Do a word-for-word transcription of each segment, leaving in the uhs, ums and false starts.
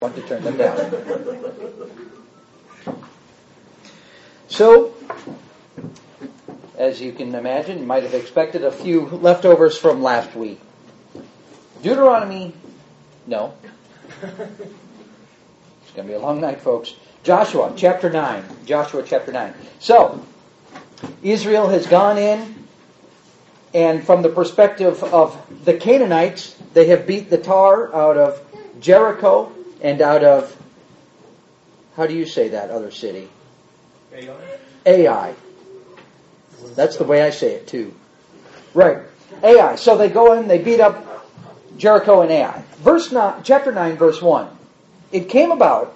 want to turn them down. So, as you can imagine, you might have expected a few leftovers from last week. Deuteronomy, no. It's going to be a long night, folks. Joshua, chapter nine. Joshua, chapter nine. So, Israel has gone in, and from the perspective of the Canaanites, they have beat the tar out of Jericho and out of, how do you say that other city? Ai. Ai. That's the way I say it too. Right. Ai. So they go in, they beat up Jericho and Ai. Verse nine, chapter nine, verse one. It came about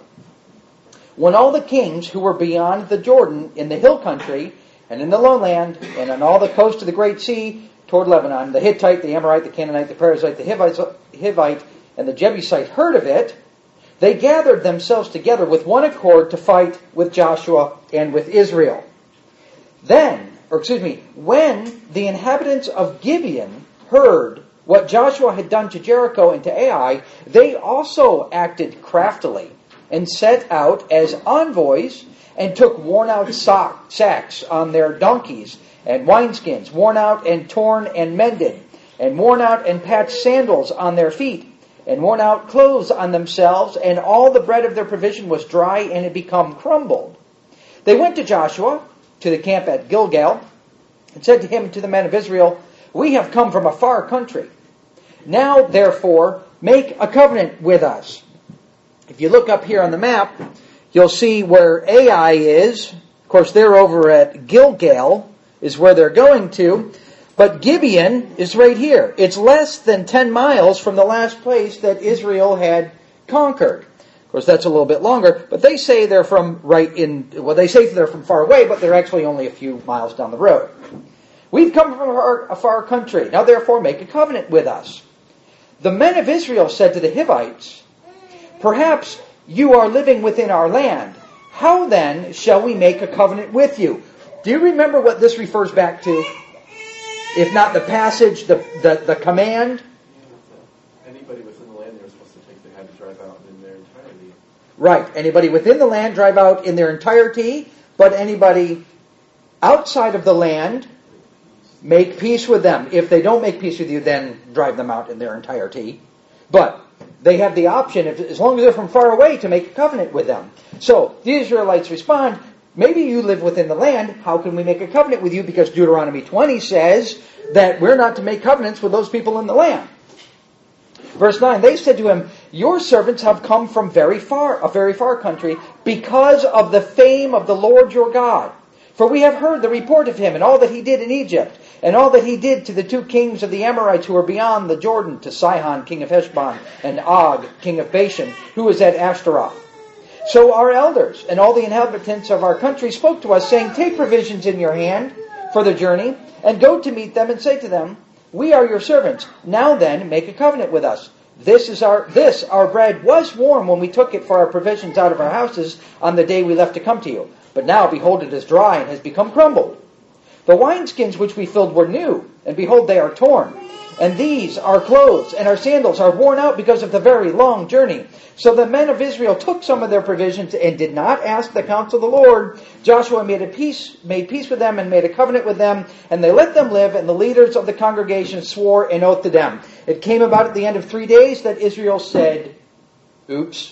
when all the kings who were beyond the Jordan in the hill country and in the lowland and on all the coast of the great sea toward Lebanon, the Hittite, the Amorite, the Canaanite, the Perizzite, the Hivite, and the Jebusite heard of it, they gathered themselves together with one accord to fight with Joshua and with Israel. Then, or excuse me, when the inhabitants of Gibeon heard what Joshua had done to Jericho and to Ai, they also acted craftily and set out as envoys and took worn-out sock, sacks on their donkeys and wineskins, worn out and torn and mended, and worn out and patched sandals on their feet, and worn out clothes on themselves, and all the bread of their provision was dry and had become crumbled. They went to Joshua, to the camp at Gilgal, and said to him, to the men of Israel, "We have come from a far country. Now, therefore, make a covenant with us." If you look up here on the map, you'll see where Ai is. Of course, they're over at Gilgal, is where they're going to. But Gibeon is right here. It's less than ten miles from the last place that Israel had conquered. Of course, that's a little bit longer, but they say they're from right in, well, they say they're from far away, but they're actually only a few miles down the road. "We've come from a far, a far country. Now, therefore, make a covenant with us." The men of Israel said to the Hivites, "Perhaps you are living within our land. How then shall we make a covenant with you?" Do you remember what this refers back to? If not the passage, the, the, the command? Anybody within the land they were supposed to take, they had to drive out in their entirety. Right. Anybody within the land drive out in their entirety, but anybody outside of the land, make peace with them. If they don't make peace with you, then drive them out in their entirety. But they have the option, if, as long as they're from far away, to make a covenant with them. So the Israelites respond, "Maybe you live within the land. How can we make a covenant with you? Because Deuteronomy twenty says that we're not to make covenants with those people in the land." Verse nine, they said to him, "Your servants have come from very far, a very far country, because of the fame of the Lord your God. For we have heard the report of him and all that he did in Egypt, and all that he did to the two kings of the Amorites who were beyond the Jordan, to Sihon, king of Heshbon, and Og, king of Bashan, who was at Ashtaroth. So our elders and all the inhabitants of our country spoke to us, saying, 'Take provisions in your hand for the journey, and go to meet them, and say to them, we are your servants. Now then, make a covenant with us. This is our this our bread was warm when we took it for our provisions out of our houses on the day we left to come to you. But now, behold, it is dry and has become crumbled. The wineskins which we filled were new, and behold, they are torn. And these, our clothes and our sandals, are worn out because of the very long journey.' So the men of Israel took some of their provisions and did not ask the counsel of the Lord. Joshua made a peace, made peace with them and made a covenant with them, and they let them live, and the leaders of the congregation swore an oath to them. It came about at the end of three days that Israel said, oops.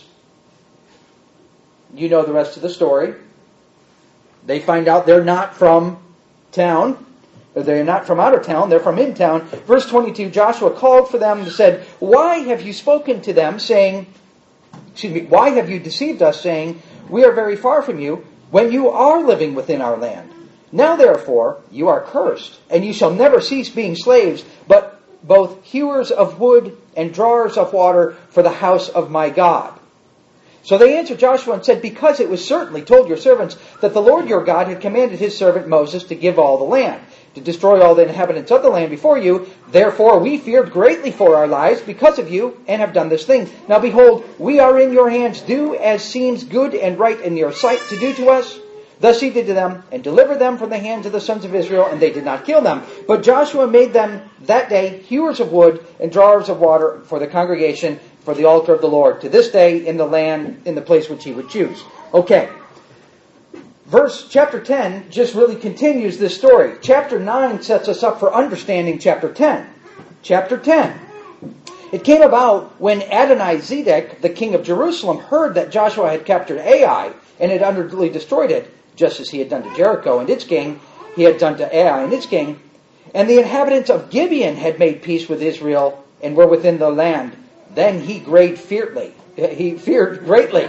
You know the rest of the story. They find out they're not from town. They're not from out of town, they're from in town. Verse twenty-two, Joshua called for them and said, "Why have you spoken to them, saying, excuse me, why have you deceived us, saying, we are very far from you, when you are living within our land? Now therefore, you are cursed, and you shall never cease being slaves, but both hewers of wood and drawers of water for the house of my God." So they answered Joshua and said, "Because it was certainly told your servants that the Lord your God had commanded his servant Moses to give all the land, to destroy all the inhabitants of the land before you. Therefore we feared greatly for our lives because of you, and have done this thing. Now behold, we are in your hands. Do as seems good and right in your sight to do to us." Thus he did to them, and delivered them from the hands of the sons of Israel, and they did not kill them. But Joshua made them that day hewers of wood and drawers of water for the congregation, for the altar of the Lord to this day in the land, in the place which he would choose. Okay. Verse, chapter ten just really continues this story. Chapter nine sets us up for understanding chapter ten. Chapter ten. It came about when Adonizedek, the king of Jerusalem, heard that Joshua had captured Ai and had utterly destroyed it, just as he had done to Jericho and its king, he had done to Ai and its king. And the inhabitants of Gibeon had made peace with Israel and were within the land. Then he great fearly. He feared greatly.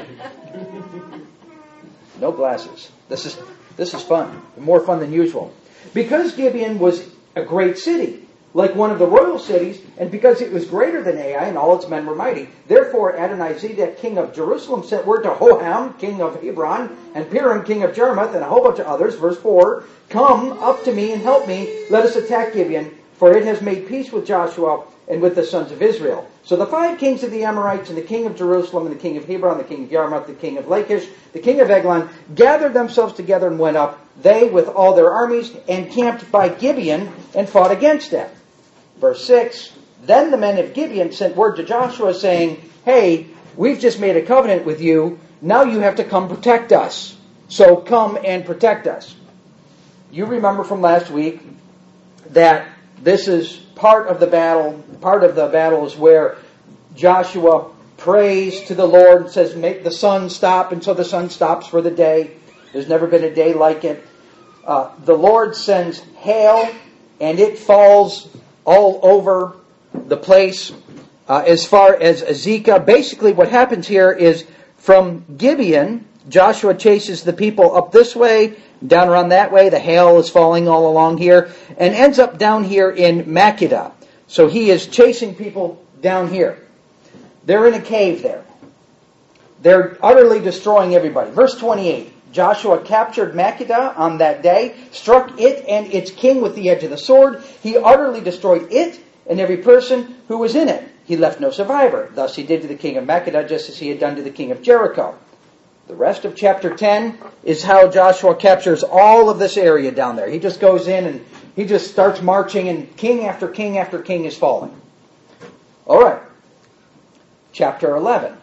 No glasses. This is this is fun. More fun than usual. Because Gibeon was a great city, like one of the royal cities, and because it was greater than Ai and all its men were mighty, therefore Adonizedek, king of Jerusalem, sent word to Hoham, king of Hebron, and Piram, king of Jarmuth, and a whole bunch of others. Verse four, come up to me and help me. Let us attack Gibeon, for it has made peace with Joshua and with the sons of Israel. So the five kings of the Amorites, and the king of Jerusalem, and the king of Hebron, the king of Jarmuth, the king of Lachish, the king of Eglon, gathered themselves together and went up, they with all their armies, and camped by Gibeon, and fought against them. Verse six, then the men of Gibeon sent word to Joshua, saying, hey, we've just made a covenant with you, now you have to come protect us. So come and protect us. You remember from last week that this is part of the battle. Part of the battle is where Joshua prays to the Lord and says, make the sun stop. And so the sun stops for the day. There's never been a day like it. Uh, the Lord sends hail, and it falls all over the place. Uh, as far as Azekah, basically what happens here is from Gibeon, Joshua chases the people up this way, down around that way. The hail is falling all along here, and ends up down here in Makkedah. So he is chasing people down here. They're in a cave there. They're utterly destroying everybody. Verse twenty-eight. Joshua captured Makkedah on that day, struck it and its king with the edge of the sword. He utterly destroyed it and every person who was in it. He left no survivor. Thus he did to the king of Makkedah just as he had done to the king of Jericho. The rest of chapter ten is how Joshua captures all of this area down there. He just goes in and he just starts marching, and king after king after king is falling. All right. Chapter eleven.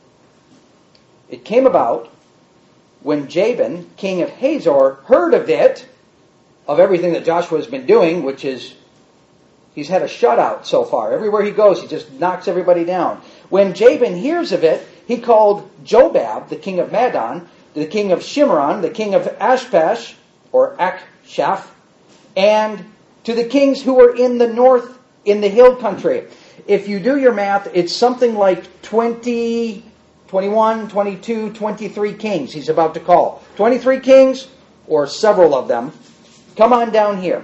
It came about when Jabin, king of Hazor, heard of it, of everything that Joshua has been doing, which is, he's had a shutout so far. Everywhere he goes, he just knocks everybody down. When Jabin hears of it, he called Jobab, the king of Madon, the king of Shimron, the king of Ashpash, or Akshaph, and to the kings who were in the north, in the hill country. If you do your math, it's something like twenty, twenty-one, twenty-two, twenty-three kings he's about to call. twenty-three kings, or several of them. Come on down here.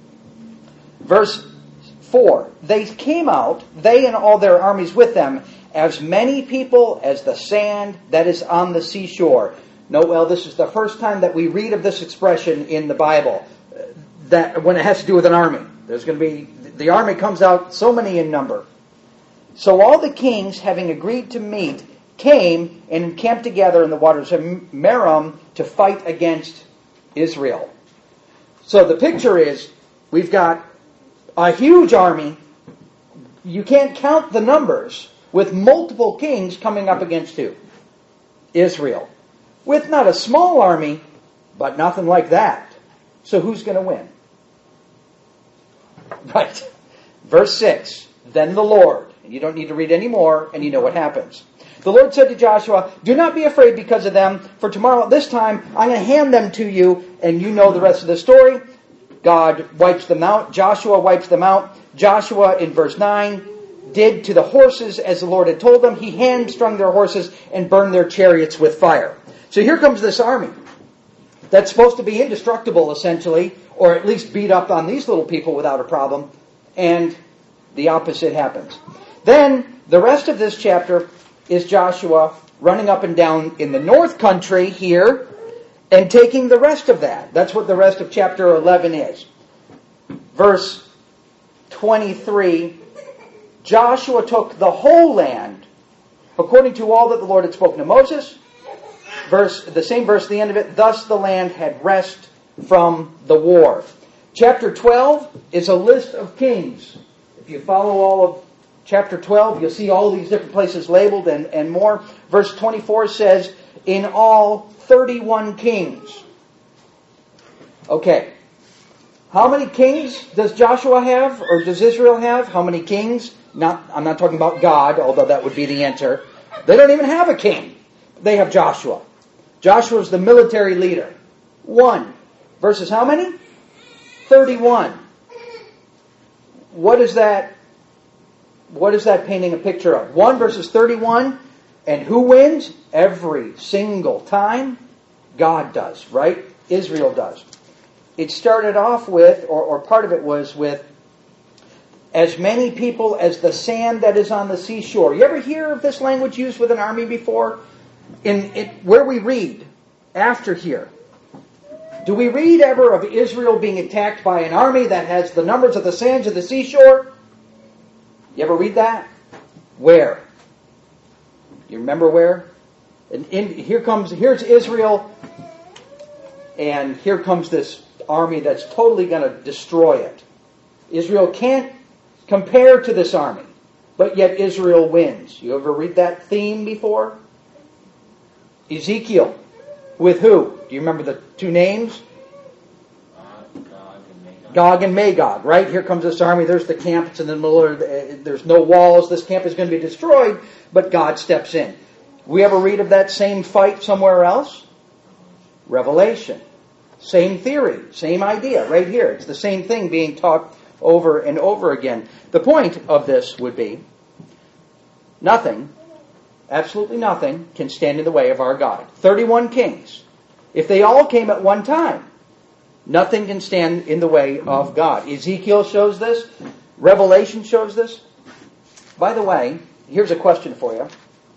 Verse four. They came out, they and all their armies with them, as many people as the sand that is on the seashore. Note well, this is the first time that we read of this expression in the Bible, that when it has to do with an army. There's going to be, the army comes out so many in number. So all the kings, having agreed to meet, came and encamped together in the waters of Merom to fight against Israel. So the picture is, we've got a huge army. You can't count the numbers, with multiple kings coming up against who? Israel. With not a small army, but nothing like that. So who's going to win? Right. Verse six. Then the Lord. You don't need to read any more, and you know what happens. The Lord said to Joshua, do not be afraid because of them, for tomorrow at this time I'm going to hand them to you, and you know the rest of the story. God wipes them out. Joshua wipes them out. Joshua, in verse nine, did to the horses as the Lord had told them. He hamstrung their horses and burned their chariots with fire. So here comes this army that's supposed to be indestructible, essentially, or at least beat up on these little people without a problem, and the opposite happens. Then, the rest of this chapter is Joshua running up and down in the north country here and taking the rest of that. That's what the rest of chapter eleven is. Verse twenty-three, Joshua took the whole land according to all that the Lord had spoken to Moses. Verse, the same verse at the end of it, thus the land had rest from the war. Chapter twelve is a list of kings. If you follow all of chapter twelve, you'll see all these different places labeled and, and more. Verse twenty-four says, in all, thirty-one kings. Okay. How many kings does Joshua have, or does Israel have? How many kings? Not, I'm not talking about God, although that would be the answer. They don't even have a king. They have Joshua. Joshua's the military leader. One. Versus how many? thirty-one. What is that? What is that painting a picture of? One versus thirty-one. And who wins? Every single time? God does, right? Israel does. It started off with, or, or part of it was with, as many people as the sand that is on the seashore. You ever hear of this language used with an army before? In it, where we read, after here, do we read ever of Israel being attacked by an army that has the numbers of the sands of the seashore? You ever read that? Where? You remember where? And in, here comes, here's Israel, and here comes this army that's totally going to destroy it. Israel can't compare to this army, but yet Israel wins. You ever read that theme before? Ezekiel. With who? Do you remember the two names? Uh, Gog and Magog. Gog and Magog, right? Here comes this army. There's the camp. It's in the middle of, there's no walls. This camp is going to be destroyed, but God steps in. We ever read of that same fight somewhere else? Revelation. Same theory, same idea, right here. It's the same thing being taught over and over again. The point of this would be, nothing, absolutely nothing, can stand in the way of our God. thirty-one kings. If they all came at one time, nothing can stand in the way of God. Ezekiel shows this. Revelation shows this. By the way, here's a question for you.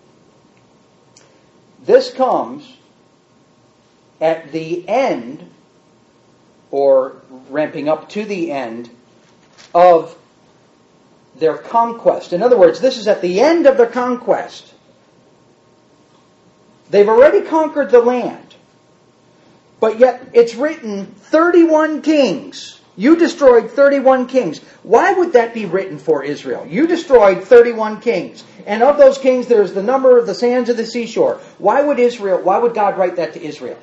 This comes at the end, or ramping up to the end, of their conquest. In other words, this is at the end of their conquest. They've already conquered the land. But yet it's written thirty-one kings. You destroyed thirty-one kings. Why would that be written for Israel? You destroyed thirty-one kings. And of those kings, there's the number of the sands of the seashore. Why would Israel, why would God write that to Israel?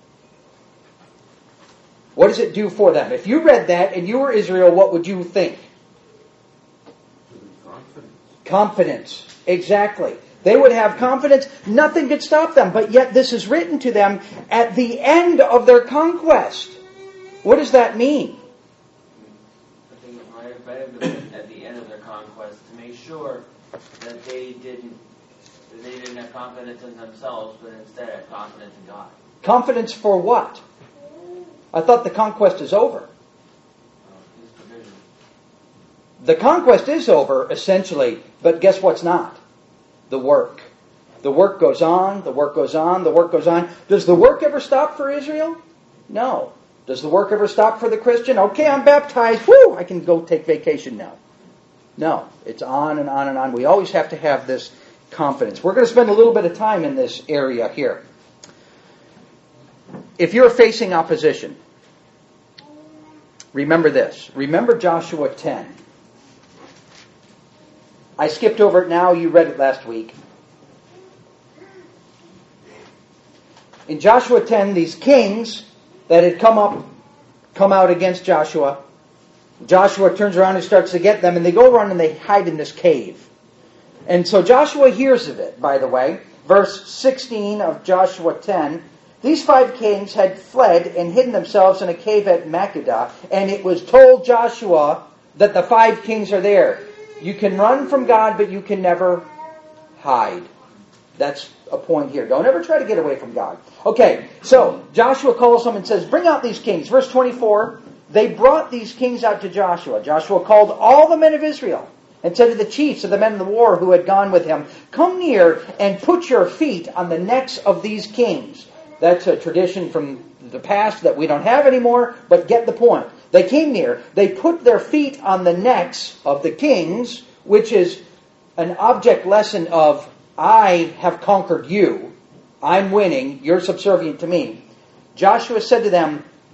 What does it do for them? If you read that and you were Israel, what would you think? Confidence. Confidence. Exactly. They would have confidence. Nothing could stop them. But yet this is written to them at the end of their conquest. What does that mean? I think it might have been at the end of their conquest to make sure that they didn't that they didn't have confidence in themselves, but instead had confidence in God. Confidence for what? I thought the conquest is over. Uh, his provision. The conquest is over, essentially, but guess what's not? The work. The work goes on, the work goes on, the work goes on. Does the work ever stop for Israel? No. Does the work ever stop for the Christian? Okay, I'm baptized. Woo! I can go take vacation now. No. It's on and on and on. We always have to have this confidence. We're going to spend a little bit of time in this area here. If you're facing opposition, remember this. Remember Joshua ten. I skipped over it now. You read it last week. In Joshua ten, these kings that had come up, come out against Joshua, Joshua turns around and starts to get them, and they go around and they hide in this cave. And so Joshua hears of it, by the way. Verse sixteen of Joshua ten. These five kings had fled and hidden themselves in a cave at Makkedah, and it was told Joshua that the five kings are there. You can run from God, but you can never hide. That's a point here. Don't ever try to get away from God. Okay, so Joshua calls them and says, bring out these kings. Verse twenty-four, they brought these kings out to Joshua. Joshua called all the men of Israel and said to the chiefs of the men of the war who had gone with him, come near and put your feet on the necks of these kings. That's a tradition from the past that we don't have anymore, but get the point. They came near, they put their feet on the necks of the kings, which is an object lesson of, I have conquered you, I'm winning, you're subservient to me. Joshua said to them,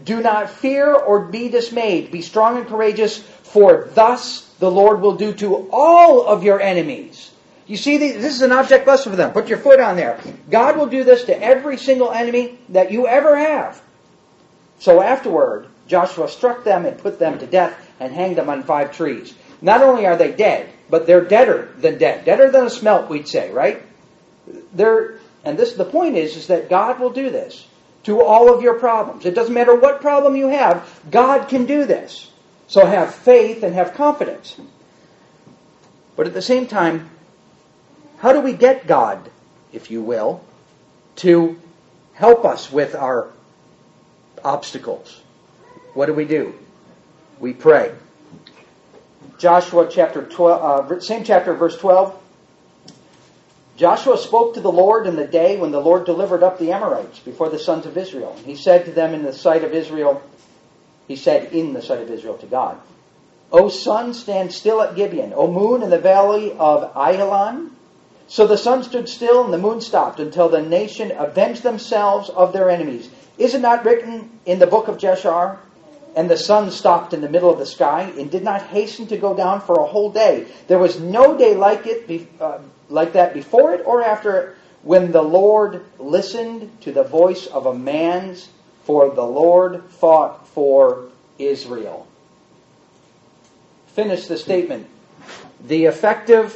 Do not fear or be dismayed. Be strong and courageous, for thus the Lord will do to all of your enemies. You see, this is an object lesson for them. Put your foot on there. God will do this to every single enemy that you ever have. So afterward, Joshua struck them and put them to death and hanged them on five trees. Not only are they dead, but they're deader than dead. Deader than a smelt, we'd say, right? They're, and this, the point is, is that God will do this to all of your problems. It doesn't matter what problem you have, God can do this. So have faith and have confidence. But at the same time, how do we get God, if you will, to help us with our obstacles? What do we do? We pray. Joshua chapter twelve, uh, same chapter, verse twelve. Joshua spoke to the Lord in the day when the Lord delivered up the Amorites before the sons of Israel. He said to them in the sight of Israel, he said in the sight of Israel to God, O sun, stand still at Gibeon. O moon, in the valley of Ajalon. So the sun stood still and the moon stopped until the nation avenged themselves of their enemies. Is it not written in the book of Jeshar? And the sun stopped in the middle of the sky and did not hasten to go down for a whole day. There was no day like it, be, uh, like that before it or after it, when the Lord listened to the voice of a man's, for the Lord fought for Israel. Finish the statement. The effective...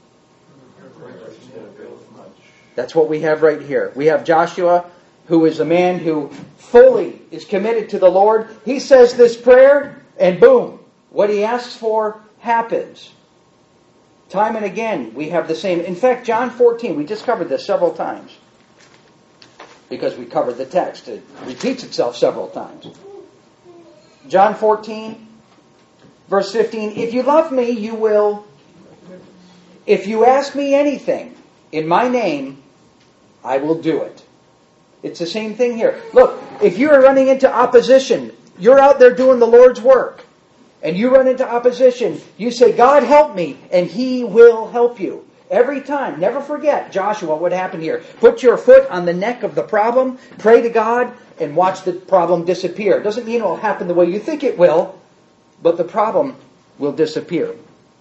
That's what we have right here. We have Joshua, who is a man who fully is committed to the Lord. He says this prayer, and boom, what he asks for happens. Time and again, we have the same. In fact, John fourteen, we just covered this several times. Because we covered the text. It repeats itself several times. John fourteen, verse fifteen, if you love me, you will. If you ask me anything in my name, I will do it. It's the same thing here. Look, if you're running into opposition, you're out there doing the Lord's work, and you run into opposition, you say, God help me, and He will help you. Every time. Never forget, Joshua, what happened here. Put your foot on the neck of the problem, pray to God, and watch the problem disappear. It doesn't mean it will happen the way you think it will, but the problem will disappear.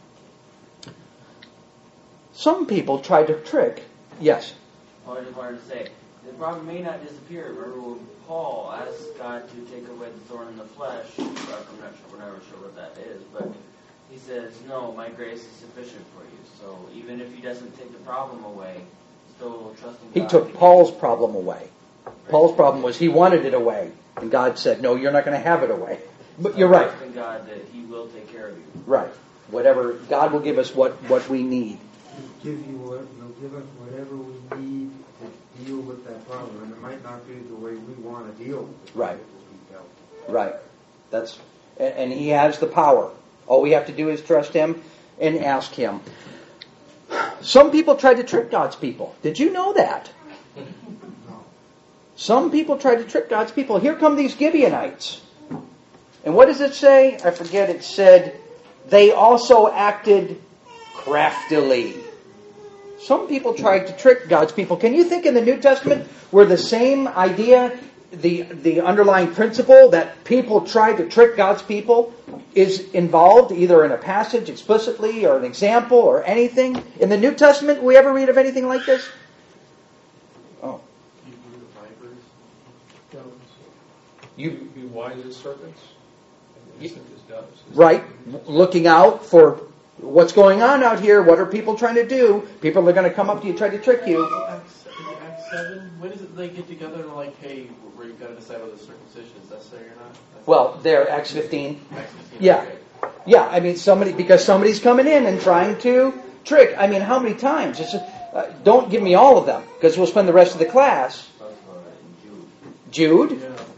Some people try to trick. Yes? Well, I just wanted to say, the problem may not disappear. Remember when Paul asked God to take away the thorn in the flesh? I'm not sure, we're never sure what that is, but he says, no, my grace is sufficient for you. So even if he doesn't take the problem away, still trusting God. He took Paul's problem away. Paul's problem was he wanted it away. And God said, no, you're not going to have it away. But so you're right. Trusting God that He will take care of you. Right. Whatever, God will give us what, what we need. He'll give you what, He'll give us whatever we need to deal with that problem. And it might not be the way we want to deal with it. Right. Right. That's, and, and He has the power. All we have to do is trust Him and ask Him. Some people try to trick God's people. Did you know that? No. Some people try to trick God's people. Here come these Gibeonites. And what does it say? I forget. It said, they also acted craftily. Some people tried to trick God's people. Can you think in the New Testament where the same idea, the, the underlying principle that people tried to trick God's people is involved either in a passage explicitly or an example or anything? In the New Testament, we ever read of anything like this? Oh. You do the vipers. You, Be wise as serpents, and innocent as doves. right. Looking out for what's going on out here. What are people trying to do? People are going to come up to you, try to trick you. Acts, is it Acts seven? When is it they get together and like, hey, we've got to decide whether circumcision is necessary or not? That's Well, there, Acts fifteen. Acts fifteen, Yeah. okay. Yeah, I mean, somebody, because somebody's coming in and trying to trick. I mean, how many times? It's, uh, don't give me all of them, because we'll spend the rest of the class. Jude. Yeah, that's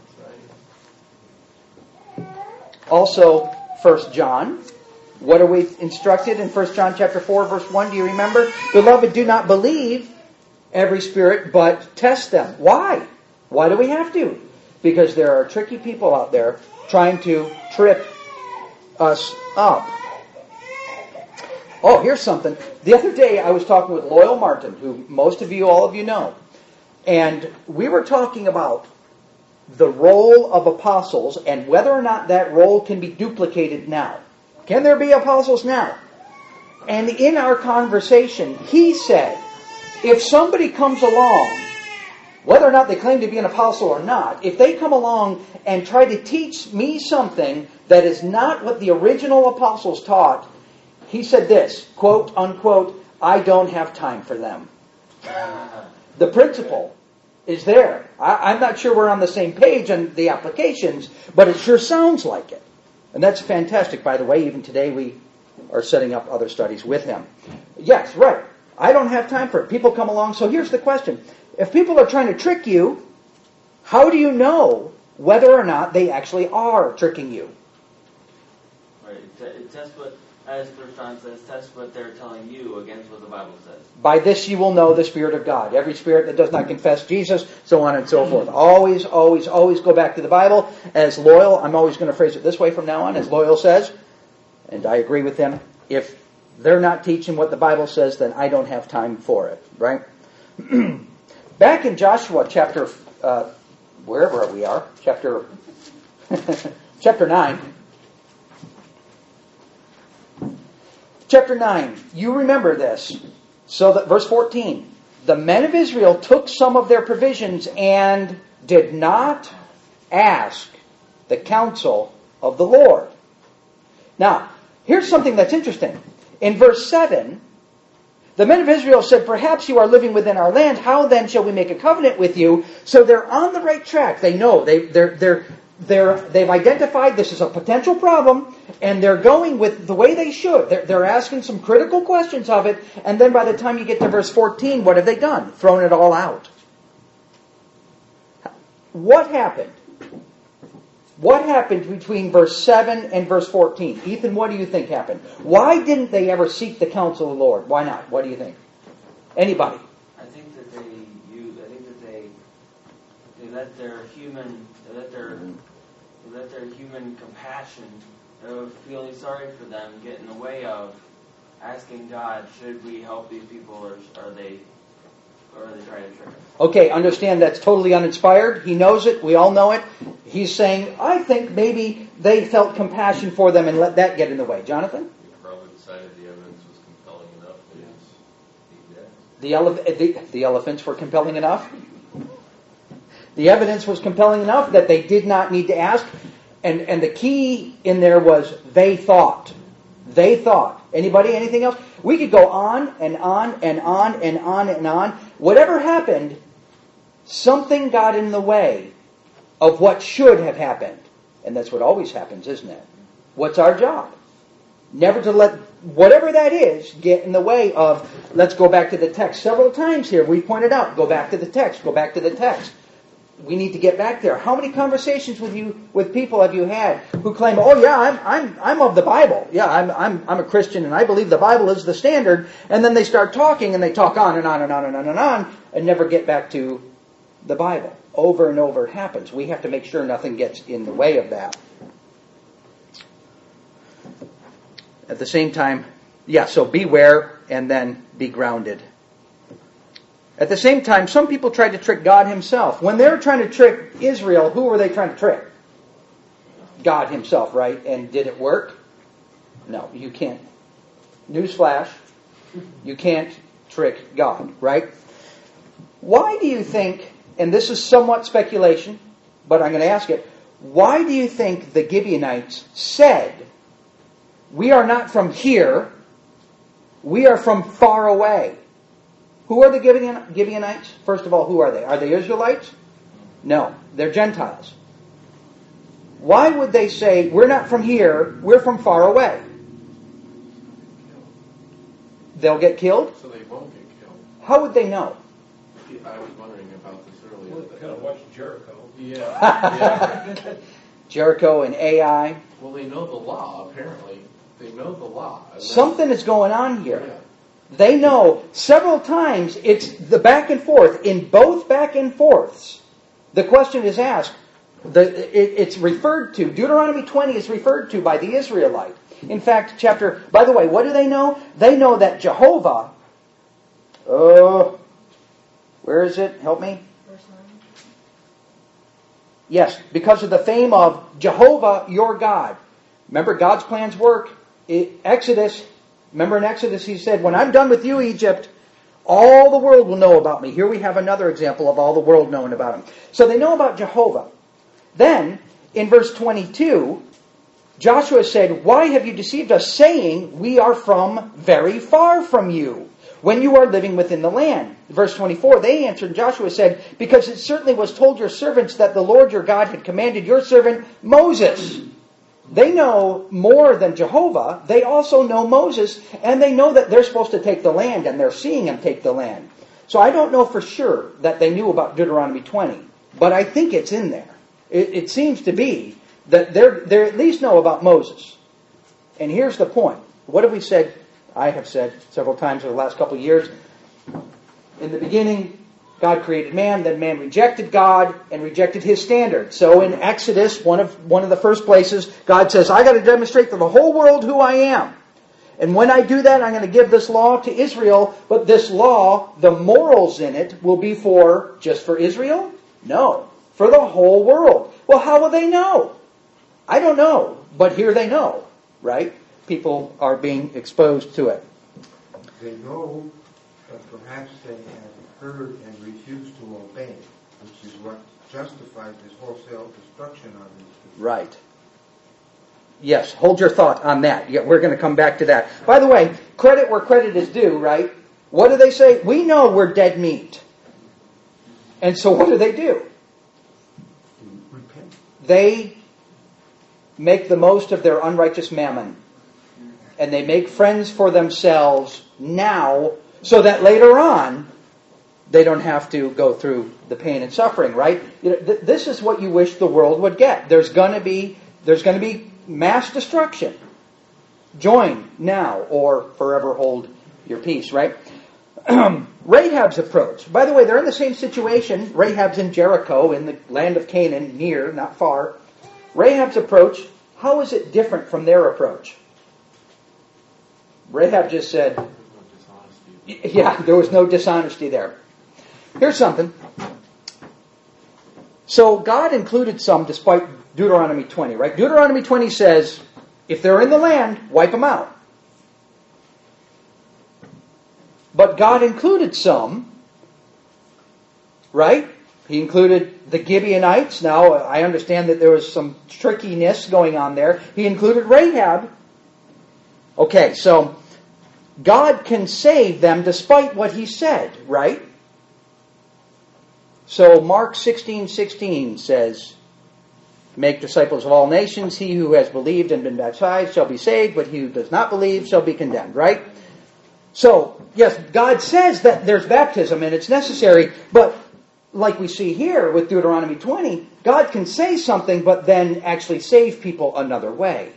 right. Also, First John. What are we instructed in First John chapter four, verse one? Do you remember? Beloved, do not believe every spirit, but test them. Why? Why do we have to? Because there are tricky people out there trying to trip us up. Oh, here's something. The other day I was talking with Loyal Martin, who most of you, all of you know. And we were talking about the role of apostles and whether or not that role can be duplicated now. Can there be apostles now? And in our conversation, he said, if somebody comes along, whether or not they claim to be an apostle or not, if they come along and try to teach me something that is not what the original apostles taught, he said this, quote, unquote, I don't have time for them. The principle is there. I, I'm not sure we're on the same page on the applications, but it sure sounds like it. And that's fantastic, by the way. Even today we are setting up other studies with him. Yes, right. I don't have time for it. People come along. So here's the question. If people are trying to trick you, how do you know whether or not they actually are tricking you? Right. It tests what, as First John says, test what they're telling you against what the Bible says. By this you will know the Spirit of God. Every spirit that does not confess Jesus, so on and so forth. Always, always, always go back to the Bible. As Loyal, I'm always going to phrase it this way from now on, as Loyal says, and I agree with him, if they're not teaching what the Bible says, then I don't have time for it. Right? Back in Joshua chapter, uh, wherever we are, chapter, chapter nine. Chapter nine, you remember this. So that verse fourteen, the men of Israel took some of their provisions and did not ask the counsel of the Lord. Now, here's something that's interesting. In verse seven, the men of Israel said, perhaps you are living within our land. How then shall we make a covenant with you? So they're on the right track. They know. They, they're, they're, they're, they've identified this is a potential problem, and they're going with the way they should. They're, they're asking some critical questions of it, and then by the time you get to verse fourteen, what have they done? Thrown it all out. What happened? What happened between verse seven and verse fourteen? Ethan, what do you think happened? Why didn't they ever seek the counsel of the Lord? Why not? What do you think? Anybody? I think that they use. I think that they they let their human they let their they let their human compassion of feeling sorry for them get in the way of asking God, should we help these people, or are they or are they trying to trick us? Okay, understand that's totally uninspired. He knows it. We all know it. He's saying, I think maybe they felt compassion for them and let that get in the way. Jonathan? You probably decided the evidence was compelling enough. Yes. The, ele- the, the elephants were compelling enough? The evidence was compelling enough that they did not need to ask. And, and the key in there was they thought. They thought. Anybody? Anything else? We could go on and on and on and on and on. Whatever happened, something got in the way of what should have happened. And that's what always happens, isn't it? What's our job? Never to let whatever that is get in the way of, let's go back to the text. Several times here we pointed out, go back to the text, go back to the text. We need to get back there. How many conversations with you, with people have you had who claim, "Oh yeah, I'm I'm I'm of the Bible. Yeah, I'm I'm I'm a Christian and I believe the Bible is the standard." And then they start talking and they talk on and on and on and on and on and never get back to the Bible. Over and over it happens. We have to make sure nothing gets in the way of that. At the same time, yeah. So beware and then be grounded. At the same time, some people tried to trick God himself. When they were trying to trick Israel, who were they trying to trick? God himself, right? And did it work? No, you can't. Newsflash, you can't trick God, right? Why do you think, and this is somewhat speculation, but I'm going to ask it, why do you think the Gibeonites said, we are not from here, we are from far away? Who are the Gibeon- Gibeonites? First of all, who are they? Are they Israelites? No, they're Gentiles. Why would they say, we're not from here, we're from far away? They'll get killed? So they won't get killed. How would they know? I was wondering about this earlier. Well, kind of watch Jericho. Yeah. yeah. Jericho and Ai. Well, they know the law, apparently. They know the law. Something is going on here. Yeah. They know several times it's the back and forth. In both back and forths, the question is asked. The, it, it's referred to. Deuteronomy twenty is referred to by the Israelite. In fact, chapter. By the way, what do they know? They know that Jehovah. Oh, where is it? Help me. Verse nine. Yes, because of the fame of Jehovah your God. Remember, God's plans work. It, Exodus, remember in Exodus he said, when I'm done with you, Egypt, all the world will know about me. Here we have another example of all the world knowing about him. So they know about Jehovah. Then, in verse twenty-two, Joshua said, why have you deceived us, saying, we are from very far from you, when you are living within the land? Verse twenty-four, they answered, Joshua said, because it certainly was told your servants that the Lord your God had commanded your servant Moses. They know more than Jehovah. They also know Moses, and they know that they're supposed to take the land, and they're seeing him take the land. So I don't know for sure that they knew about Deuteronomy twenty, but I think it's in there. It, it seems to be that they're, they at least know about Moses. And here's the point. What have we said? I have said several times over the last couple of years. In the beginning, God created man, then man rejected God and rejected his standard. So in Exodus, one of one of the first places, God says, I got to demonstrate to the whole world who I am. And when I do that, I'm going to give this law to Israel. But this law, the morals in it, will be for just for Israel? No, for the whole world. Well, how will they know? I don't know, but here they know, right? People are being exposed to it. They know, but perhaps they have heard and refused to obey, which is what justifies this wholesale destruction of these people. Right. Yes, hold your thought on that. Yeah, we're going to come back to that. By the way, credit where credit is due, right? What do they say? We know we're dead meat. And so what do they do? Repent. They make the most of their unrighteous mammon. And they make friends for themselves now so that later on they don't have to go through the pain and suffering, right? You know, th- this is what you wish the world would get. There's going to be there's going to be mass destruction. Join now or forever hold your peace, right? Rahab's approach. By the way, they're in the same situation. Rahab's in Jericho, in the land of Canaan, near, not far. Rahab's approach, how is it different from their approach? Rahab just said, yeah, there was no dishonesty there. Here's something. So God included some despite Deuteronomy twenty, right? Deuteronomy twenty says, if they're in the land, wipe them out. But God included some, right? He included the Gibeonites. Now, I understand that there was some trickiness going on there. He included Rahab. Okay, so God can save them despite what He said, right? So Mark sixteen sixteen says, make disciples of all nations. He who has believed and been baptized shall be saved, but he who does not believe shall be condemned, right? So, yes, God says that there's baptism and it's necessary, but like we see here with Deuteronomy twenty, God can say something but then actually save people another way.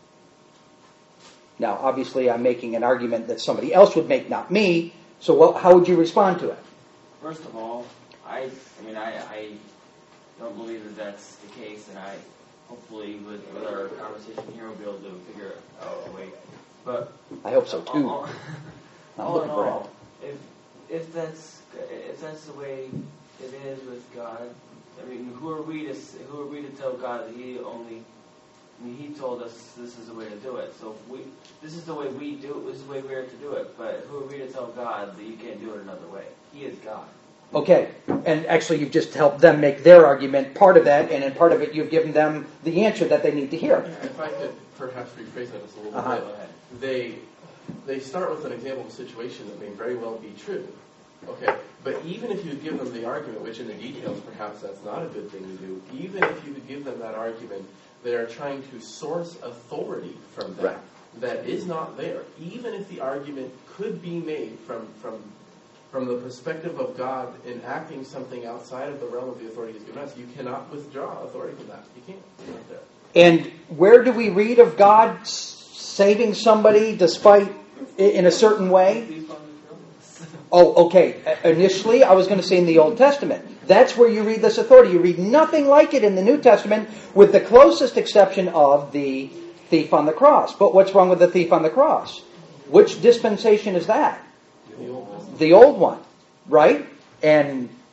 Now, obviously, I'm making an argument that somebody else would make, not me, so well, how would you respond to it? First of all, I, I mean, I, I don't believe that that's the case, and I hopefully with, with our conversation here we'll be able to figure out a way. But I hope so too. All, I'm all in looking for all, if if that's if that's the way it is with God, I mean, who are we to who are we to tell God that He only? I mean, He told us this is the way to do it. So if we this is the way we do it. This is the way we are to do it. But who are we to tell God that you can't do it another way? He is God. Okay, and actually you've just helped them make their argument part of that, and in part of it you've given them the answer that they need to hear. If I could perhaps rephrase that just a little Uh-huh. bit. They they start with an example of a situation that may very well be true. Okay, but even if you give them the argument, which in the details perhaps that's not a good thing to do, even if you give them that argument, they are trying to source authority from that Right. that is not there. Even if the argument could be made from from from the perspective of God enacting something outside of the realm of the authority He's given us, you cannot withdraw authority from that. You can't. It's not there. And where do we read of God saving somebody despite in a certain way? Oh, okay. Initially, I was going to say in the Old Testament. That's where you read this authority. You read nothing like it in the New Testament, with the closest exception of the thief on the cross. But what's wrong with the thief on the cross? Which dispensation is that? The Old Testament. The old one, right? And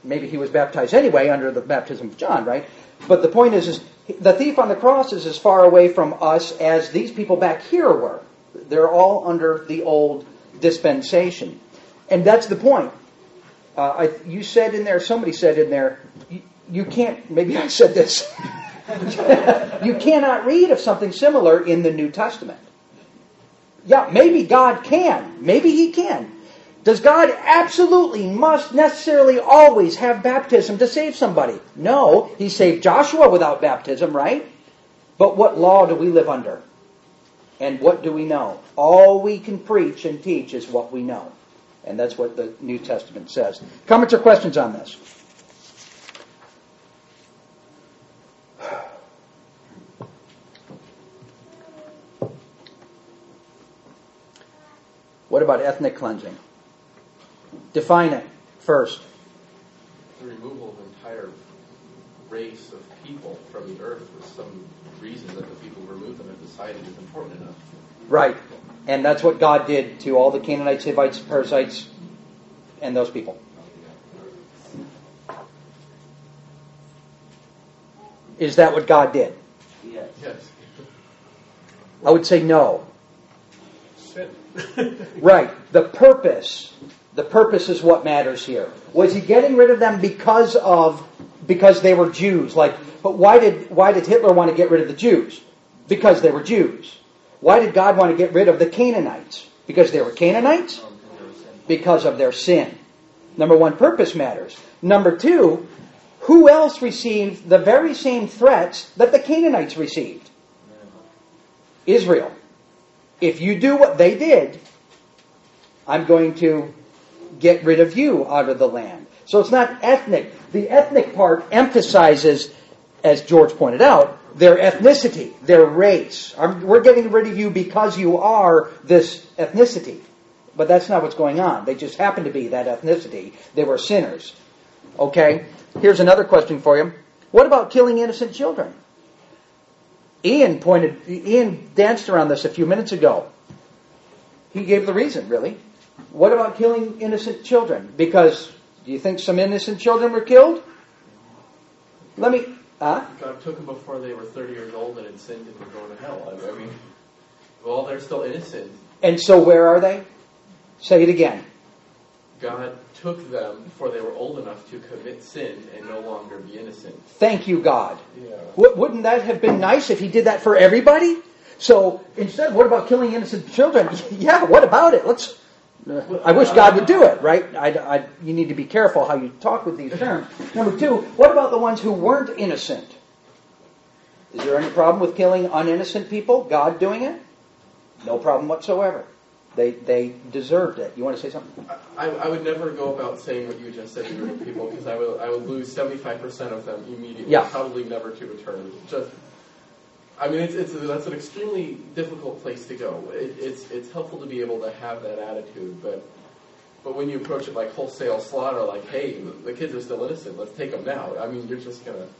maybe he was baptized anyway under the baptism of John, right? But the point is, is the thief on the cross is as far away from us as these people back here were. They're all under the old dispensation. And that's the point. Uh, I, you said in there, somebody said in there, you, you can't, maybe I said this, you cannot read of something similar in the New Testament. Yeah, maybe God can. Maybe He can. Does God absolutely, must, necessarily always have baptism to save somebody? No. He saved Joshua without baptism, right? But what law do we live under? And what do we know? All we can preach and teach is what we know. And that's what the New Testament says. Comments or questions on this? What about ethnic cleansing? Define it first. The removal of an entire race of people from the earth for some reason that the people who removed them have decided is important enough. Right. And that's what God did to all the Canaanites, Hivites, Perizzites, and those people. Is that what God did? Yes. Yes. I would say no. Sin. Right. The purpose. The purpose is what matters here. Was He getting rid of them because of because they were Jews? Like, but why did why did Hitler want to get rid of the Jews? Because they were Jews. Why did God want to get rid of the Canaanites? Because they were Canaanites? Because of their sin. Number one, purpose matters. Number two, who else received the very same threats that the Canaanites received? Israel. If you do what they did, I'm going to get rid of you out of the land. So it's not ethnic. The ethnic part emphasizes, as George pointed out, their ethnicity, their race. We're getting rid of you because you are this ethnicity. But that's not what's going on. They just happen to be that ethnicity. They were sinners. Okay? Here's another question for you. What about killing innocent children? Ian pointed, Ian danced around this a few minutes ago. He gave the reason, really. What about killing innocent children? Because, do you think some innocent children were killed? Let me... Huh? God took them before they were thirty years old and had sinned and were going to hell. I mean, well, they're still innocent. And so where are they? Say it again. God took them before they were old enough to commit sin and no longer be innocent. Thank you, God. Yeah. Wouldn't that have been nice if He did that for everybody? So instead, what about killing innocent children? Yeah, what about it? Let's. Uh, I wish God would do it, right? I, I, you need to be careful how you talk with these terms. Number two, what about the ones who weren't innocent? Is there any problem with killing uninnocent people? God doing it? No problem whatsoever. They they deserved it. You want to say something? I, I would never go about saying what you just said to group of people because I would I would lose seventy-five percent of them immediately, yeah. Probably never to return. Just, I mean, it's it's that's an extremely difficult place to go. It, it's it's helpful to be able to have that attitude, but but when you approach it like wholesale slaughter, like, hey, the kids are still innocent, let's take them now. I mean, you're just gonna.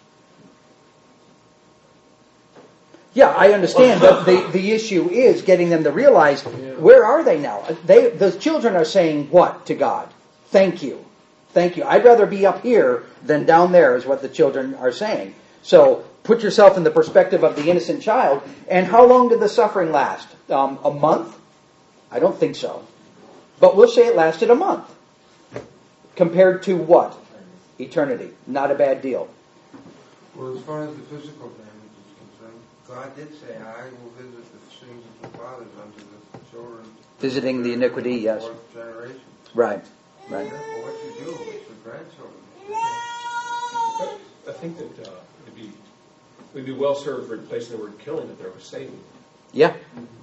Yeah, I understand, but the, the issue is getting them to realize, yeah. Where are they now? They the children are saying what to God? Thank you. Thank you. I'd rather be up here than down there is what the children are saying. So put yourself in the perspective of the innocent child. And how long did the suffering last? Um, a month? I don't think so. But we'll say it lasted a month. Compared to what? Eternity. Not a bad deal. Well, as far as the physical damage is concerned, God did say, I will visit the sins of the fathers unto the children. Visiting the iniquity, yes. Fourth generation. Right, right. Therefore, what you do with the grandchildren. I think that uh, it'd be, we'd be well served replacing the word killing if there was saving. Yeah.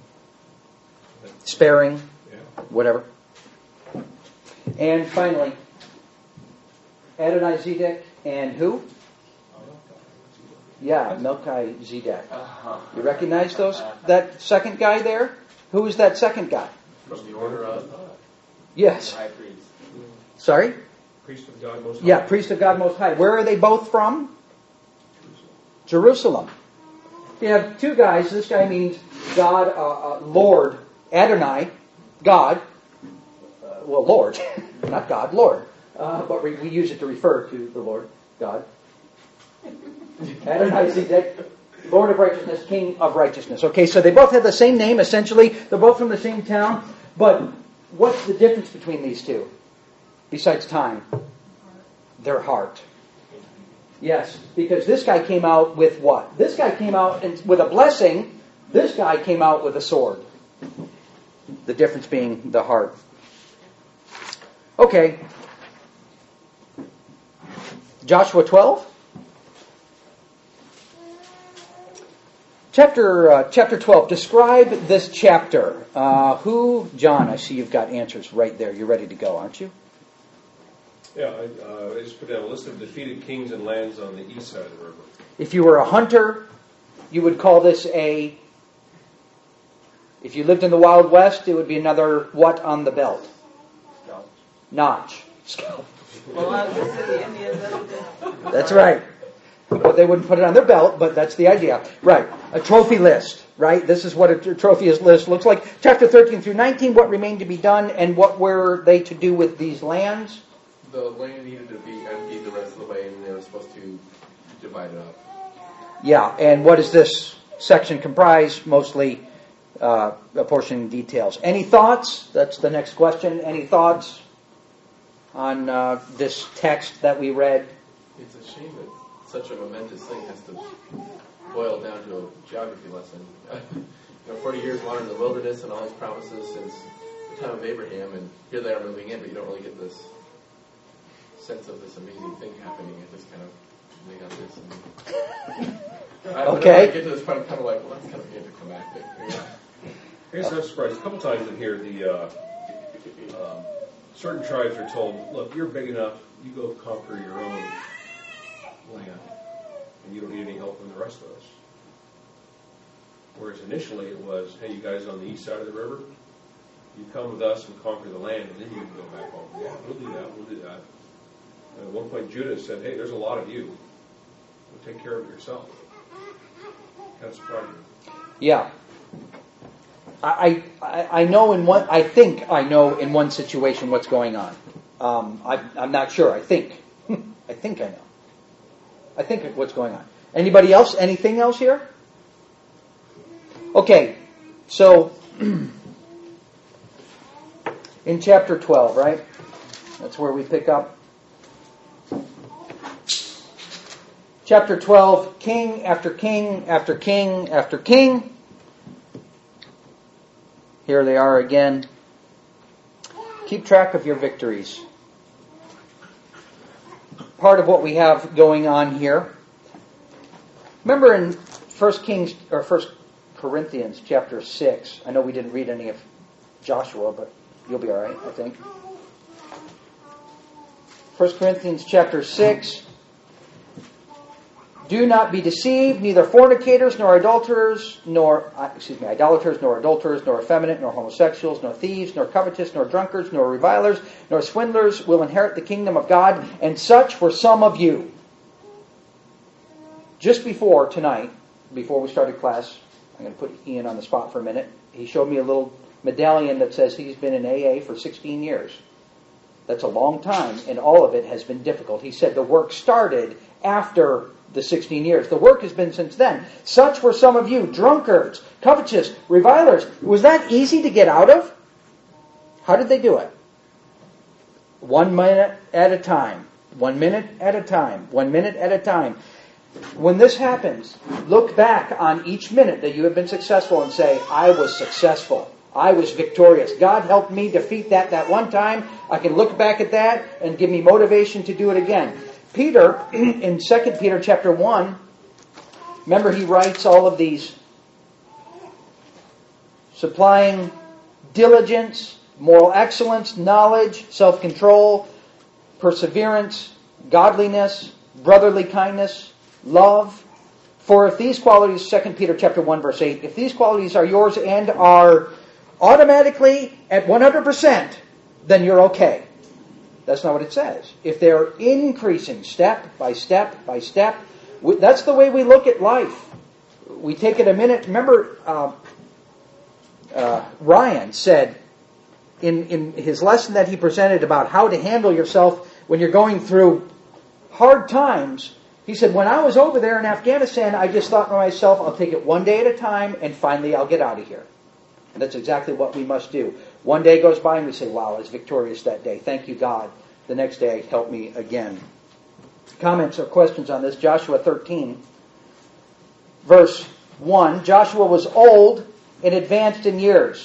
Sparing, Yeah. whatever. And finally, Adonai-Zedek and who? Yeah, Melchizedek. Uh-huh. You recognize those? That second guy there? Who is that second guy? From the order of Yes. High priest. Sorry? Priest of God Most High. Yeah, priest of God Most High. Where are they both from? Jerusalem. You have two guys. This guy means God, uh, uh, Lord, Adonai, God. Uh, well, Lord, not God, Lord. uh, but we, we use it to refer to the Lord God. Adonai Zedek, Lord of righteousness, King of righteousness. Okay, so they both have the same name, essentially. They're both from the same town. But what's the difference between these two? Besides time? Their heart. Yes, because this guy came out with what? This guy came out with a blessing. This guy came out with a sword. The difference being the heart. Okay. Joshua twelve. Chapter uh, chapter twelve. Describe this chapter. Uh, who? John, I see you've got answers right there. You're ready to go, aren't you? Yeah, I, uh, I just put down a list of defeated kings and lands on the east side of the river. If you were a hunter, you would call this a... If you lived in the Wild West, it would be another what on the belt? Scalp. Notch. Scalp. Well, I was going to say the Indians, that's what they... That's right. Well, they wouldn't put it on their belt, but that's the idea. Right. A trophy list, right? This is what a trophy list looks like. Chapter thirteen through nineteen, what remained to be done, and what were they to do with these lands? The land needed to be emptied the rest of the way, and they were supposed to divide it up. Yeah, and what does this section comprise? Mostly uh, apportioning details. Any thoughts? That's the next question. Any thoughts on uh, this text that we read? It's a shame that such a momentous thing has to boil down to a geography lesson. you know, forty years wandering in the wilderness and all these promises since the time of Abraham, and here they are moving in, but you don't really get this sense of this amazing thing happening. It just kind of, they got this. And I, okay. I get to this point, I'm kind of like, well, that's kind of anticlimactic. Yeah. I guess I'm surprised. A couple times in here, the uh, um, certain tribes are told, look, you're big enough, you go conquer your own land, and you don't need any help from the rest of us. Whereas initially it was, hey, you guys on the east side of the river, you come with us and conquer the land, and then you can go back home. Yeah, we'll do that, we'll do that. And at one point Judah said, hey, there's a lot of you. You'll take care of it yourself. Kind of surprising. Yeah. I, I I know in one, I think I know in one situation what's going on. Um, I, I'm not sure. I think. I think I know. I think what's going on. Anybody else? Anything else here? Okay. So, in chapter twelve, right? That's where we pick up. Chapter twelve, king after king after king after king. Here they are again. Keep track of your victories. Part of what we have going on here. Remember in First Kings or First Corinthians chapter six. I know we didn't read any of Joshua, but you'll be all right, I think. First Corinthians chapter six. Do not be deceived, neither fornicators, nor adulterers, nor, uh, excuse me, idolaters, nor adulterers, nor effeminate, nor homosexuals, nor thieves, nor covetous, nor drunkards, nor revilers, nor swindlers will inherit the kingdom of God, and such were some of you. Just before tonight, before we started class, I'm going to put Ian on the spot for a minute. He showed me a little medallion that says he's been in A A for sixteen years. That's a long time, and all of it has been difficult. He said the work started after the sixteen years. The work has been since then. Such were some of you, drunkards, covetous, revilers. Was that easy to get out of? How did they do it? One minute at a time. One minute at a time. One minute at a time. When this happens, look back on each minute that you have been successful and say, I was successful. I was victorious. God helped me defeat that that one time. I can look back at that and give me motivation to do it again. Peter, in Second Peter chapter one, remember he writes all of these, supplying diligence, moral excellence, knowledge, self-control, perseverance, godliness, brotherly kindness, love. For if these qualities, Second Peter chapter one, verse eight, if these qualities are yours and are automatically at one hundred percent, then you're okay. That's not what it says. If they're increasing step by step by step, that's the way we look at life. We take it a minute. Remember, uh, uh, Ryan said in, in his lesson that he presented about how to handle yourself when you're going through hard times, he said, when I was over there in Afghanistan, I just thought to myself, I'll take it one day at a time, and finally I'll get out of here. And that's exactly what we must do. One day goes by and we say, wow, I was victorious that day. Thank you, God. The next day, help me again. Comments or questions on this? Joshua thirteen, verse one. Joshua was old and advanced in years.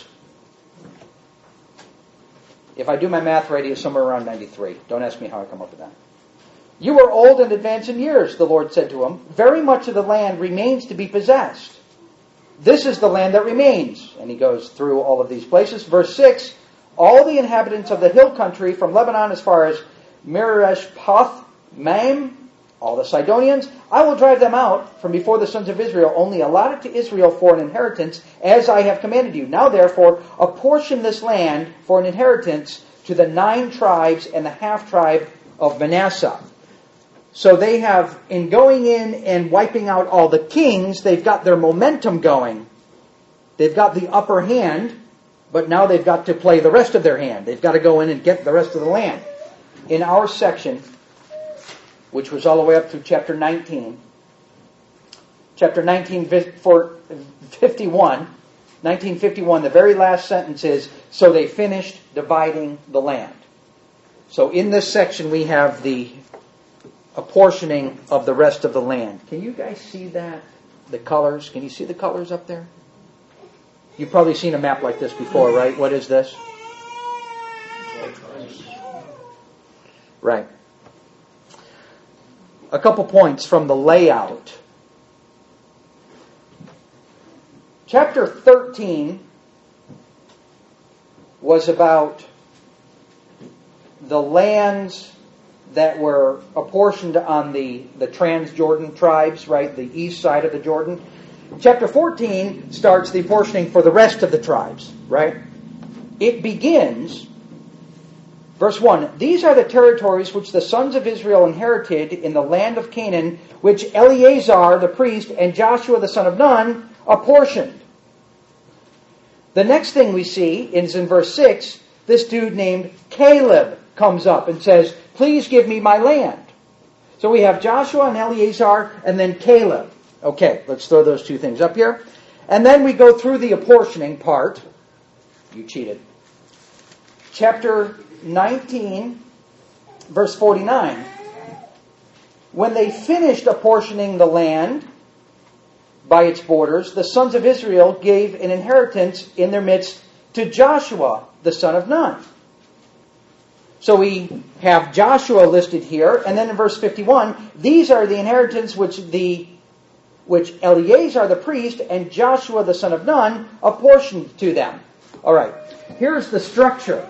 If I do my math right, he is somewhere around ninety-three. Don't ask me how I come up with that. You are old and advanced in years, the Lord said to him. Very much of the land remains to be possessed. This is the land that remains. And he goes through all of these places. Verse six, all the inhabitants of the hill country from Lebanon as far as Mireshpoth Maim, all the Sidonians, I will drive them out from before the sons of Israel, only allotted to Israel for an inheritance, as I have commanded you. Now therefore, apportion this land for an inheritance to the nine tribes and the half-tribe of Manasseh. So they have, in going in and wiping out all the kings, they've got their momentum going. They've got the upper hand, but now they've got to play the rest of their hand. They've got to go in and get the rest of the land. In our section, which was all the way up through chapter nineteen, chapter nineteen, fifty-one, nineteen fifty-one, the very last sentence is, so they finished dividing the land. So in this section we have the apportioning of the rest of the land. Can you guys see that? The colors? Can you see the colors up there? You've probably seen a map like this before, right? What is this? Right. A couple points from the layout. Chapter thirteen was about the lands that were apportioned on the, the Transjordan tribes, right, the east side of the Jordan. Chapter fourteen starts the apportioning for the rest of the tribes, right? It begins, verse one, these are the territories which the sons of Israel inherited in the land of Canaan, which Eleazar the priest and Joshua the son of Nun apportioned. The next thing we see is in verse six, this dude named Caleb comes up and says, please give me my land. So we have Joshua and Eleazar and then Caleb. Okay, let's throw those two things up here. And then we go through the apportioning part. You cheated. Chapter nineteen, verse forty-nine. When they finished apportioning the land by its borders, the sons of Israel gave an inheritance in their midst to Joshua, the son of Nun. So we have Joshua listed here, and then in verse fifty-one, these are the inheritance which the which Eleazar the priest and Joshua the son of Nun apportioned to them. All right, here's the structure.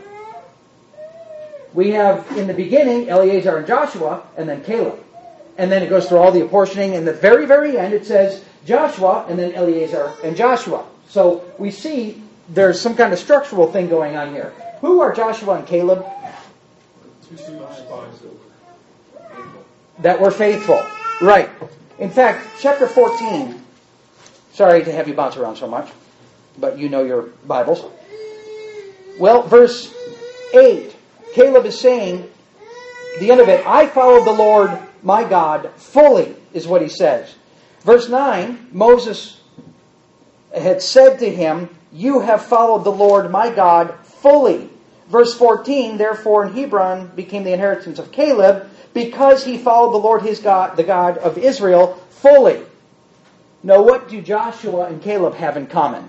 We have in the beginning Eleazar and Joshua, and then Caleb. And then it goes through all the apportioning, and at the very, very end it says Joshua, and then Eleazar and Joshua. So we see there's some kind of structural thing going on here. Who are Joshua and Caleb? Two spies that were faithful. Right. In fact, chapter fourteen, sorry to have you bounce around so much, but you know your Bibles. Well, verse eight, Caleb is saying, the end of it, I followed the Lord my God fully, is what he says. Verse nine, Moses had said to him, you have followed the Lord my God fully. Verse fourteen, therefore in Hebron became the inheritance of Caleb, because he followed the Lord his God, the God of Israel, fully. Now what do Joshua and Caleb have in common?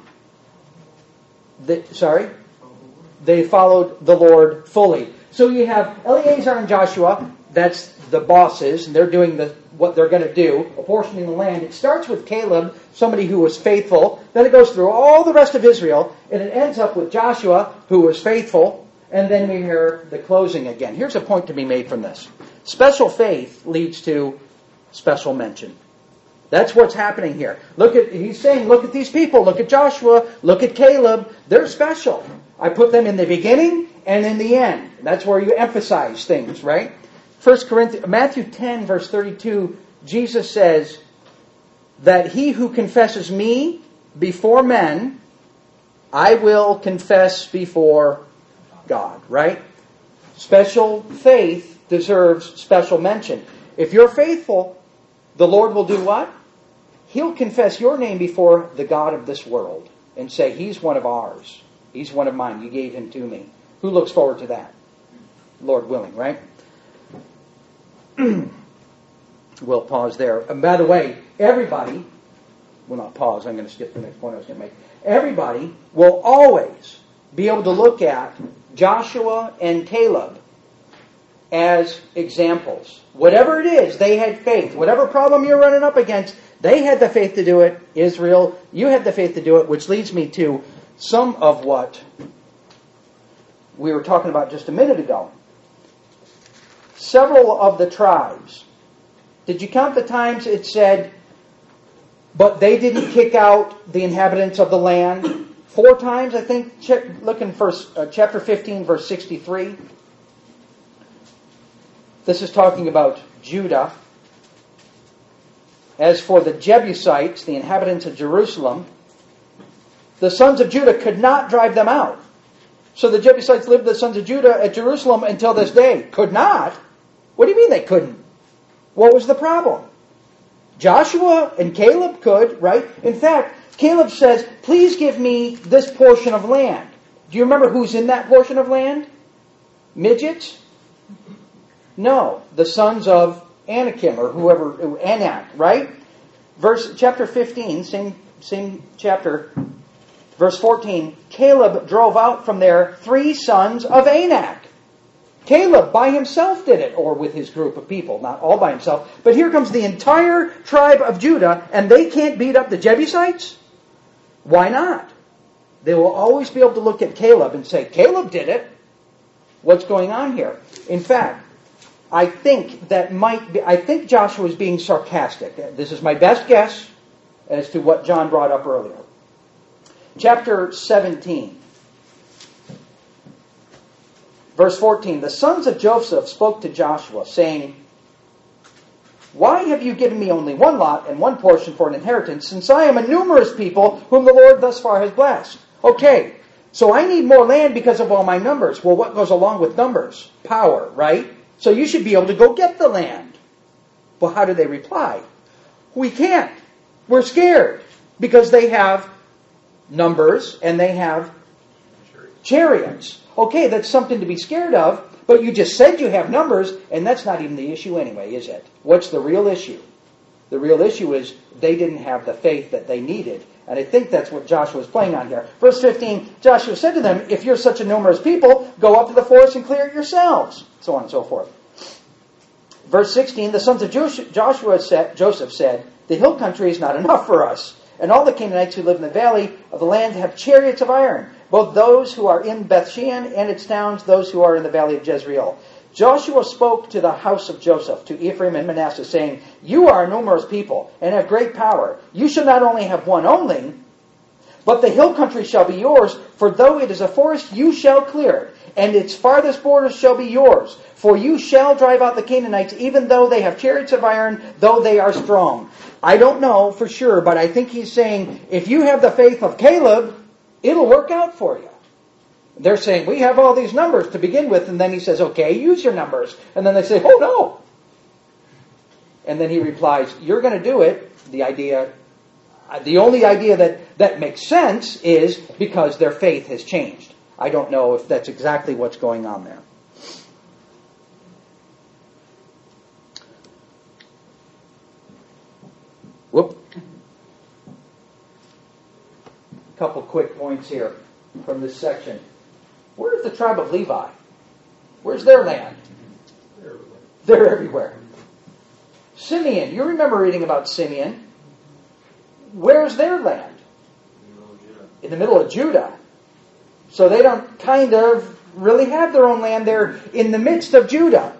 The, sorry? They followed the Lord fully. So you have Eleazar and Joshua, that's the bosses, and they're doing the what they're going to do, apportioning the land. It starts with Caleb, somebody who was faithful. Then it goes through all the rest of Israel, and it ends up with Joshua, who was faithful. And then we hear the closing again. Here's a point to be made from this. Special faith leads to special mention. That's what's happening here. Look at, he's saying, look at these people. Look at Joshua. Look at Caleb. They're special. I put them in the beginning and in the end. That's where you emphasize things, right? First Corinthians, Matthew ten, verse thirty-two, Jesus says that he who confesses me before men, I will confess before God, right? Special faith deserves special mention. If you're faithful, the Lord will do what? He'll confess your name before the God of this world and say, He's one of ours. He's one of mine. You gave Him to me. Who looks forward to that? Lord willing, right? We'll pause there. And by the way, everybody, will not pause, I'm going to skip the next point I was going to make. Everybody will always be able to look at Joshua and Caleb as examples. Whatever it is, they had faith. Whatever problem you're running up against, they had the faith to do it. Israel, you had the faith to do it, which leads me to some of what we were talking about just a minute ago. Several of the tribes. Did you count the times it said, but they didn't kick out the inhabitants of the land? Four times, I think. Check, look in first, uh, chapter fifteen, verse sixty-three. This is talking about Judah. As for the Jebusites, the inhabitants of Jerusalem, the sons of Judah could not drive them out. So the Jebusites lived with the sons of Judah at Jerusalem until this day. Could not? What do you mean they couldn't? What was the problem? Joshua and Caleb could, right? In fact, Caleb says, please give me this portion of land. Do you remember who's in that portion of land? Midgets? No, the sons of Anakim or whoever, Anak, right? Verse chapter fifteen, same same chapter, verse fourteen. Caleb drove out from there three sons of Anak. Caleb by himself did it, or with his group of people, not all by himself. But here comes the entire tribe of Judah, and they can't beat up the Jebusites? Why not? They will always be able to look at Caleb and say, Caleb did it. What's going on here? In fact, I think that might be, I think Joshua is being sarcastic. This is my best guess as to what John brought up earlier. Chapter seventeen. Verse fourteen. The sons of Joseph spoke to Joshua, saying, why have you given me only one lot and one portion for an inheritance, since I am a numerous people whom the Lord thus far has blessed? Okay, so I need more land because of all my numbers. Well, what goes along with numbers? Power, right? So you should be able to go get the land. Well, how do they reply? We can't. We're scared. Because they have numbers and they have chariots. Okay, that's something to be scared of, but you just said you have numbers, and that's not even the issue anyway, is it? What's the real issue? The real issue is they didn't have the faith that they needed. And I think that's what Joshua is playing on here. Verse fifteen, Joshua said to them, if you're such a numerous people, go up to the forest and clear it yourselves. So on and so forth. Verse sixteen, the sons of Joshua said, Joseph said, the hill country is not enough for us. And all the Canaanites who live in the valley of the land have chariots of iron, both those who are in Bethshean and its towns, those who are in the valley of Jezreel. Joshua spoke to the house of Joseph, to Ephraim and Manasseh, saying, you are a numerous people and have great power. You shall not only have one only, but the hill country shall be yours, for though it is a forest, you shall clear it, and its farthest borders shall be yours. For you shall drive out the Canaanites, even though they have chariots of iron, though they are strong. I don't know for sure, but I think he's saying, if you have the faith of Caleb, it'll work out for you. They're saying, we have all these numbers to begin with, and then he says, okay, use your numbers. And then they say, oh no. And then he replies, you're going to do it. The idea, the only idea that, that makes sense is because their faith has changed. I don't know if that's exactly what's going on there. Whoop. Couple quick points here from this section. Where's the tribe of Levi? Where's their land? They're everywhere. They're everywhere. Simeon, you remember reading about Simeon. Where's their land? In the middle of Judah. So they don't kind of really have their own land. They're in the midst of Judah.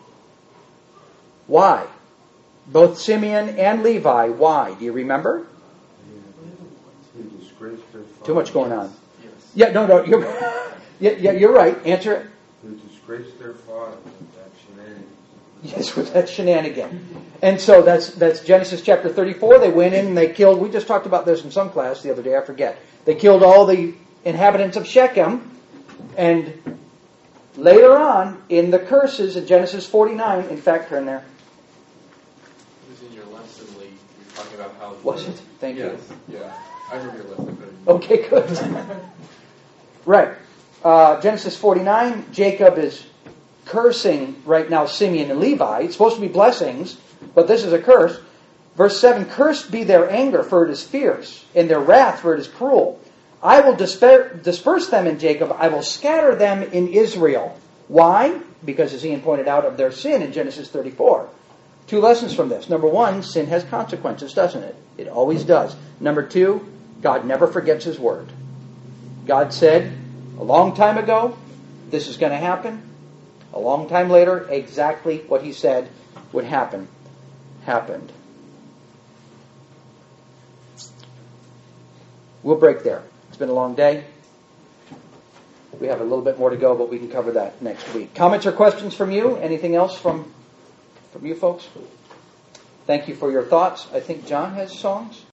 Why? Both Simeon and Levi. Why? Do you remember? They disgraced their father. Too much going on. Yes. Yeah, no, no. You're, yeah, yeah, you're right. Answer it. They disgraced their father with that shenanigans. Yes, with that shenanigan. And so that's that's Genesis chapter thirty-four. They went in and they killed, we just talked about this in some class the other day, I forget. They killed all the inhabitants of Shechem, and later on in the curses in Genesis forty-nine, in fact, turn there. It was in your lesson, Lee. You're talking about how... Was it? Thank yes. you. Yeah. I remember your lesson. But... Okay, good. Right. Uh, Genesis forty-nine, Jacob is cursing right now Simeon and Levi. It's supposed to be blessings, but this is a curse. Verse seven, cursed be their anger, for it is fierce, and their wrath, for it is cruel. I will disper- disperse them in Jacob. I will scatter them in Israel. Why? Because, as Ian pointed out, of their sin in Genesis thirty-four. Two lessons from this. Number one, sin has consequences, doesn't it? It always does. Number two, God never forgets His word. God said a long time ago, this is going to happen. A long time later, exactly what He said would happen, happened. We'll break there. It's been a long day. We have a little bit more to go, but we can cover that next week. Comments or questions from you? Anything else from, from you folks? Thank you for your thoughts. I think John has songs.